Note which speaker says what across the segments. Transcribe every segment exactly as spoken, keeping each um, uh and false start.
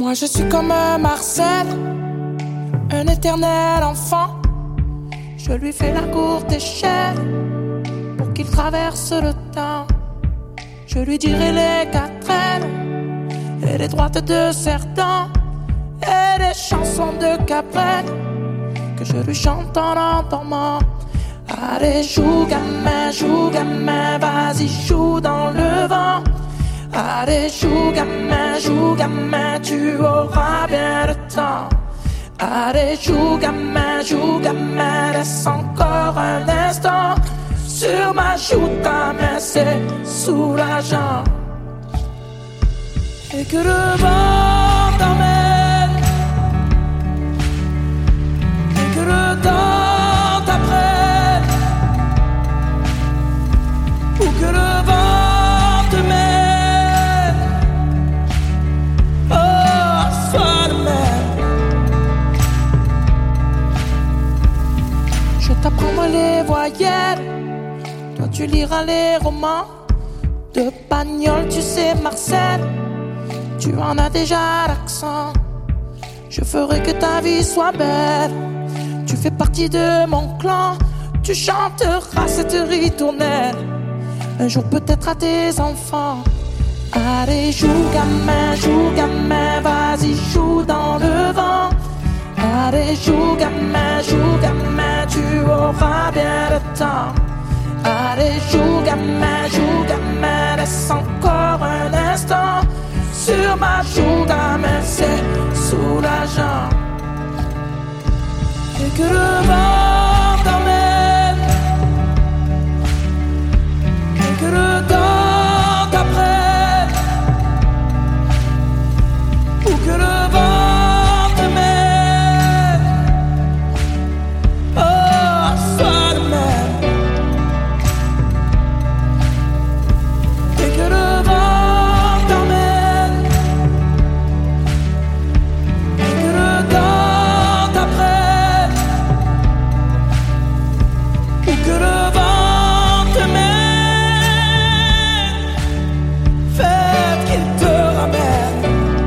Speaker 1: Moi je suis comme un Marcel, un éternel enfant. Je lui fais la courte échelle pour qu'il traverse le temps. Je lui dirai les quatre ailes et les droites de Cerdan et les chansons de Cabrel que je lui chante en endormant. Allez, joue gamin, joue gamin, vas-y, joue dans le vent. Allez, joue gamin, joue gamin, tu auras bien le temps. Allez, joue gamin, joue gamin, laisse encore un instant. Sur ma joue, ta main, c'est soulageant. Et que le vent t'emmène, et que le temps t'apprenne, ou que le vent te mène, oh, sois le même. Je t'apprendrai les voyelles, toi tu liras les romans. De Pagnol, tu sais Marcel, tu en as déjà l'accent. Je ferai que ta vie soit belle, tu fais partie de mon clan. Tu chanteras cette ritournelle un jour peut-être à tes enfants. Allez, joue gamin, joue gamin, vas-y, joue dans le vent. Allez, joue gamin, joue gamin, tu auras bien le temps. Allez, joue gamin, joue gamin, laisse encore un instant. Sur ma joue, gamin, c'est soulageant. Et que le vent t'emmène, et que le temps t'apprenne, ou que le vent te mène, oh, sois le même. Et que le vent t'emmène, et que le temps t'apprenne, ou que le vent te mène, faites qu'il te ramène.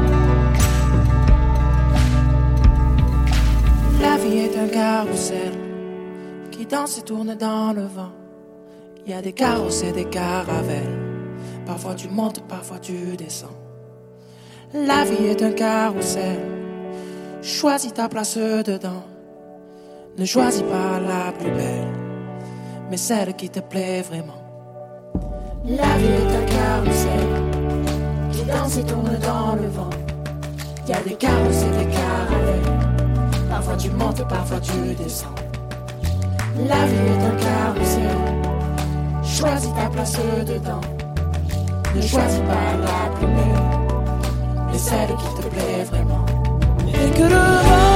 Speaker 1: La vie est un carrousel qui danse et tourne dans le vent. Il y a des carrosses et des caravelles, parfois tu montes, parfois tu descends. La vie est un carrousel, choisis ta place dedans. Ne choisis pas la plus belle, mais celle qui te plaît vraiment.
Speaker 2: La vie est un carrousel qui danse et tourne dans le vent.
Speaker 1: Il y a des carrosses et des caravelles, parfois tu montes, parfois tu descends. La vie est un carrousel, choisis ta place dedans. Ne choisis pas la plus belle, mais celle qui te plaît vraiment. Et que le vent